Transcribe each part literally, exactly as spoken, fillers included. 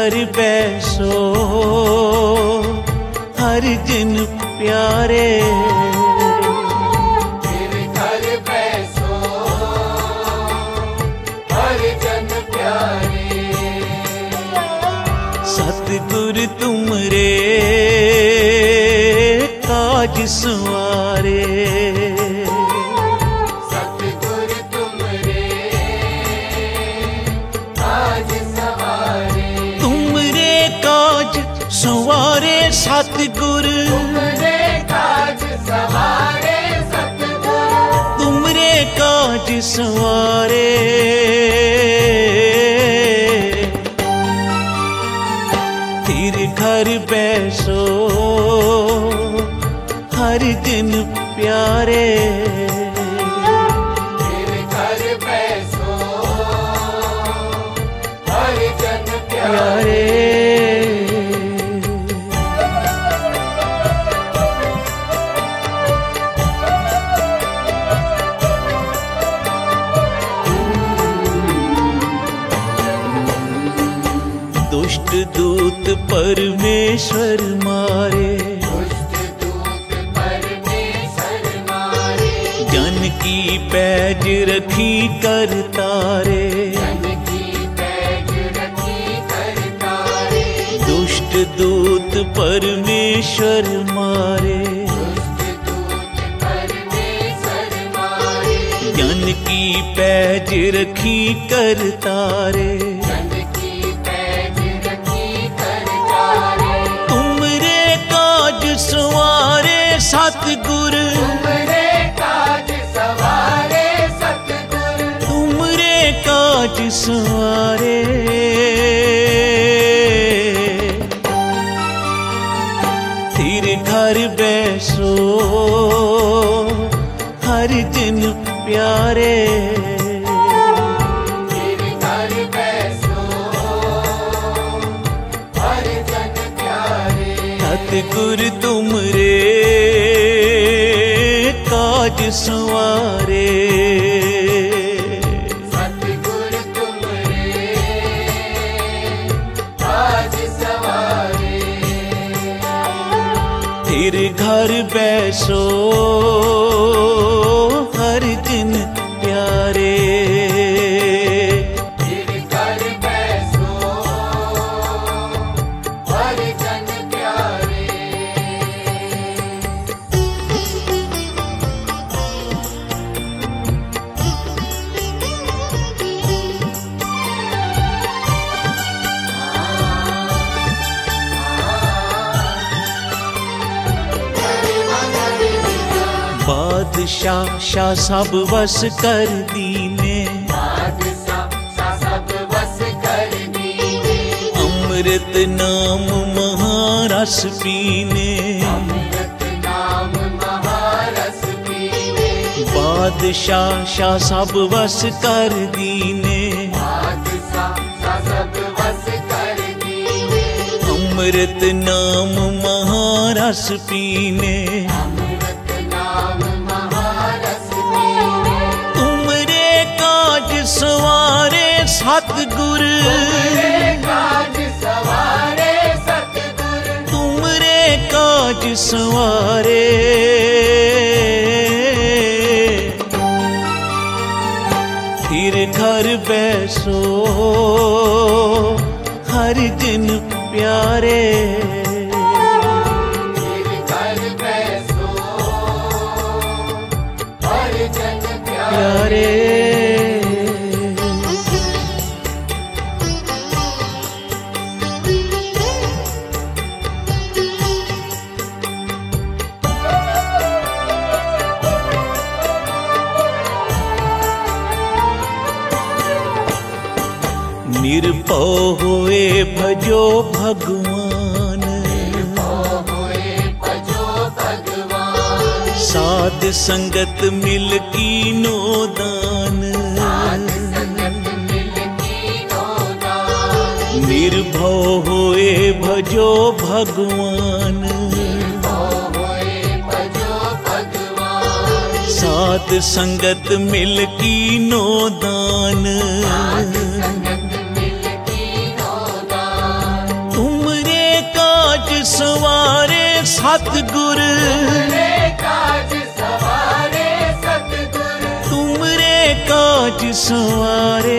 घर बैसो हर जिन प्यारे, तेरे घर बैसो हर जन प्यारे। सतगुर तुमरे काज संवारे, सतगुर तुमरे काज सवारे। तुमरे काज संवारे सतगुर, तुमरे काज सवारे सतगुर, तुमरे काज संवारे। तेरे घर बैसो हर दिन प्यारे, तेरे घर बैसो हर जन प्यारे। प्यारे। दुष्ट दूत परमेश्वर मारे, दुष्ट दूत परमेश्वर मारे। जन की पैज रखी कर तारे, जन की पैज रखी कर तारे। दुष्ट दूत परमेश्वर मारे, दुष्ट दूत परमेश्वर मारे। जन की पैज रखी कर तारे। जन की पैज रखी कर तारे। तुमरे काज संवारे सतगुर, तुमरे काज सवारे सतगुर, तुमरे काज संवारे। तेरे घर बैसो हर दिन प्यारे, तेरे घर बैसो हर जन प्यारे। सतगुर तुमरे काज संवारे, सतगुर तुमरे काज सवारे। तेरे घर बैसो हर दिन प्यारे, तेरे घर बैसो हर जन प्यारे। बादशाह शाह सब बस कर दीने, बादशाह शाह सब बस कर दीने। अमृत नाम महारस पीने, अमृत नाम महारस पीने। बादशाह शाह सब बस कर दीने, बादशाह शाह सब बस कर दीने। अमृत नाम महारस पीने। अमृत नाम महारस पीने। तुमरे काज संवारे सतगुर, तुमरे काज सवारे सतगुर, तुमरे काज संवारे। तेरे घर बैसो हर दिन प्यारे, तेरे घर बैसो हर जन प्यारे। प्यारे। निरभौ होए भजो भगवान, होए भजो भगवान। साध संगत मिल कीनो दान, साध संगत मिल कीनो दान। निर्भौ होए भजो भगवान, होए भजो भगवान। साध संगत मिल कीनो दान। साध संगत मिल कीनो दान। ਸਵਾਰੇ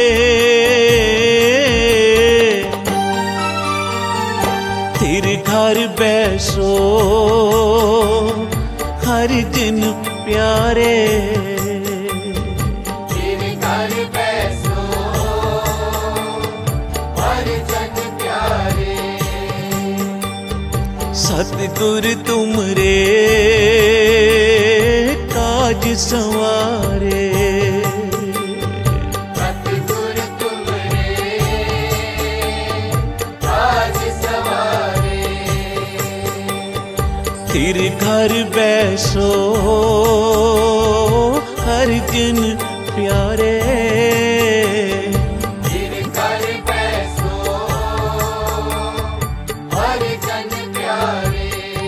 थिर घर बैसो हर जन प्यारे फिर घर बैसो हर जन प्यारे सतगुर तुमरे काज संवारे सतगुर तुमरे काज सवारे फिर घर बैसो हर जन प्यारे फिर घर बैसो हर जन प्यारे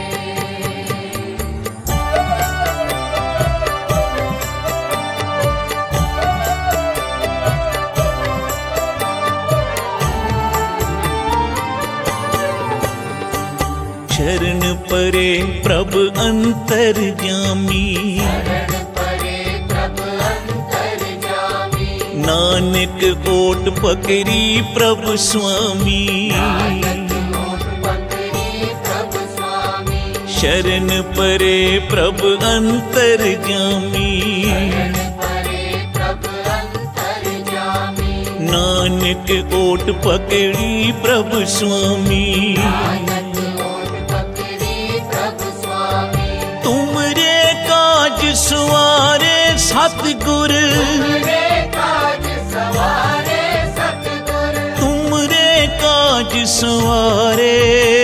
शरण परे प्रभ अंतर्यामी शरण परे प्रभ अंतर्यामी नानक ओट पकड़ी प्रभु स्वामी ओट पकड़ी प्रभु स्वामी शरण परे प्रभ अंतर्यामी शरण परे प्रभ अंतर्यामी नानक ओट पकड़ी प्रभु स्वामी नानक ओट पकड़ी प्रभु स्वामी तुमरे काज सवारे सतगुर तुमरे काज सवारे सतगुर तुमरे काज सवारे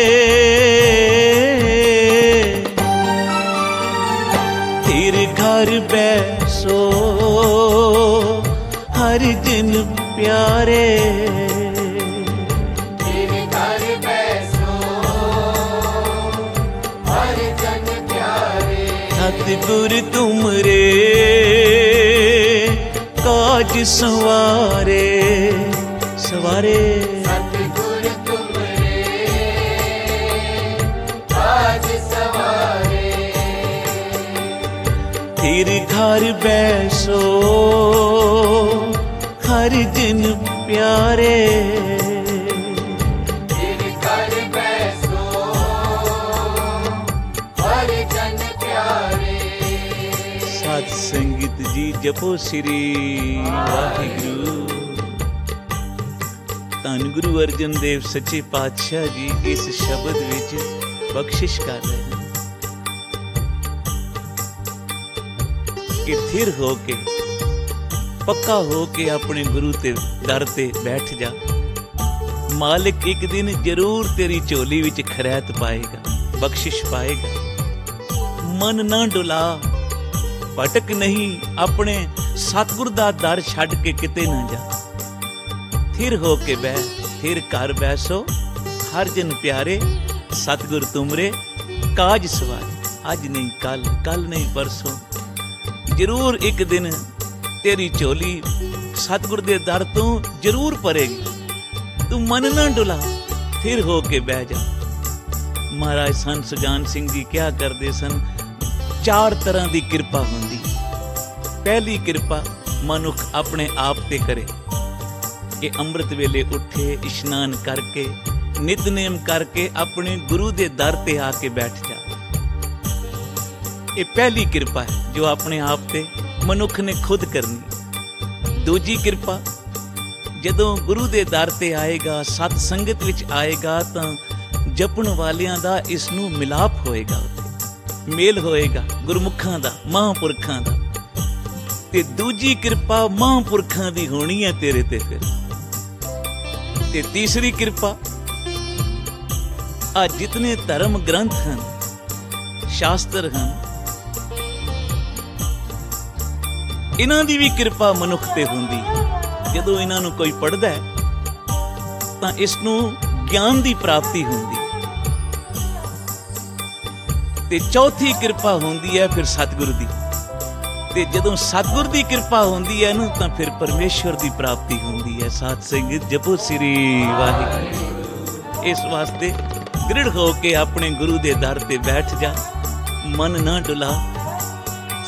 फिर घर बैसो हर जन प्यारे फिर घर बैसो हर जन प्यारे सतगुर तुमरे काज सवारे सवारे सतगुर तुमरे काज सवारे फिर घर बैसो हर जन प्यारे फिर घर बैसो हर जन प्यारे सत संगीत जी जपो श्री वाहिगुरु ਧੰਨ ਗੁਰੂ ਅਰਜਨ ਦੇਵ ਸੱਚੇ ਪਾਤਸ਼ਾਹ ਜੀ ਇਸ ਸ਼ਬਦ ਵਿੱਚ ਬਖਸ਼ਿਸ਼ ਕਰ ਰਹੇ ਹਨ ਕਿ ਥਿਰ ਹੋ ਕੇ ਪੱਕਾ ਹੋ ਕੇ ਆਪਣੇ ਗੁਰੂ ਤੇ ਦਰ ਤੇ ਬੈਠ ਜਾ। ਮਾਲਿਕ ਇੱਕ ਦਿਨ ਜ਼ਰੂਰ ਤੇਰੀ ਝੋਲੀ ਵਿੱਚ ਖੈਰਾਤ ਪਾਏਗਾ, ਬਖਸ਼ਿਸ਼ ਪਾਏਗਾ। ਮਨ ਨਾ ਡੁਲਾ, ਭਟਕ ਨਹੀਂ, ਆਪਣੇ ਸਤਿਗੁਰ ਦਾ ਦਰ ਛੱਡ ਕੇ ਕਿਤੇ ਨਾ ਜਾ। थिर हो के बह फिर घर बैसो हर जन प्यारे सतगुर तुमरे काज सवारे। अज नहीं कल, कल नहीं परसों, जरूर एक दिन तेरी झोली सतगुर दे दर तो जरूर भरेगी। तू मन ना डुला, फिर हो के बह जा। महाराज संत सुजान सिंह जी क्या करते सन, चार तरह की किरपा होंदी। पहली किरपा मनुख अपने आप ते करे कि ਅੰਮ੍ਰਿਤ ਵੇਲੇ ਉੱਠੇ, ਇਸ਼ਨਾਨ ਕਰਕੇ, ਨਿਤਨੇਮ ਕਰਕੇ ਆਪਣੇ ਗੁਰੂ ਦੇ ਦਰ ਤੇ ਆ ਕੇ ਬੈਠ ਜਾ। ਇਹ ਪਹਿਲੀ ਕਿਰਪਾ ਹੈ ਜੋ ਆਪਣੇ ਆਪ ਤੇ ਮਨੁੱਖ ਨੇ ਖੁਦ ਕਰਨੀ। ਦੂਜੀ ਕਿਰਪਾ, ਜਦੋਂ ਗੁਰੂ ਦੇ ਦਰ ਤੇ ਆਏਗਾ, ਸਤ ਸੰਗਤ ਵਿੱਚ ਆਏਗਾ, ਤਾਂ ਜਪਣ ਵਾਲਿਆਂ ਦਾ ਇਸ ਨੂੰ ਮਿਲਾਪ ਹੋਏਗਾ, ਮੇਲ ਹੋਏਗਾ ਗੁਰਮੁਖਾਂ ਦਾ, ਮਹਾਂਪੁਰਖਾਂ ਦਾ। ਤੇ ਦੂਜੀ ਕਿਰਪਾ ਮਹਾਂਪੁਰਖਾਂ ਦੀ ਹੋਣੀ ਹੈ ਤੇਰੇ ਤੇ ਫਿਰ। ਤੇ ਤੀਸਰੀ ਕਿਰਪਾ, ਆ ਜਿਤਨੇ ਧਰਮ ਗ੍ਰੰਥ ਹਨ, ਸ਼ਾਸਤਰ ਹਨ, ਇਹਨਾਂ ਦੀ ਵੀ ਕਿਰਪਾ ਮਨੁੱਖ ਤੇ ਹੁੰਦੀ। ਜਦੋਂ ਇਹਨਾਂ ਨੂੰ ਕੋਈ ਪੜ੍ਹਦਾ ਹੈ ਤਾਂ ਇਸ ਨੂੰ ਗਿਆਨ ਦੀ ਪ੍ਰਾਪਤੀ ਹੁੰਦੀ। ਤੇ ਚੌਥੀ ਕਿਰਪਾ ਹੁੰਦੀ ਹੈ ਫਿਰ ਸਤਿਗੁਰ ਦੀ। ਤੇ ਜਦੋਂ ਸਤਿਗੁਰ ਦੀ ਕਿਰਪਾ ਹੁੰਦੀ ਹੈ ਨਾ, ਤਾਂ ਫਿਰ ਪਰਮੇਸ਼ਵਰ ਦੀ ਪ੍ਰਾਪਤੀ ਹੁੰਦੀ ਹੈ। ਸਾਧ ਸੰਗਤ ਜਪੋ ਸ੍ਰੀ ਵਾਹਿਗੁਰੂ। ਇਸ ਵਾਸਤੇ ਦ੍ਰਿੜ ਹੋ ਕੇ ਆਪਣੇ ਗੁਰੂ ਦੇ ਦਰ ਤੇ ਬੈਠ ਜਾ। ਮਨ ਨਾ ਡੁਲਾ,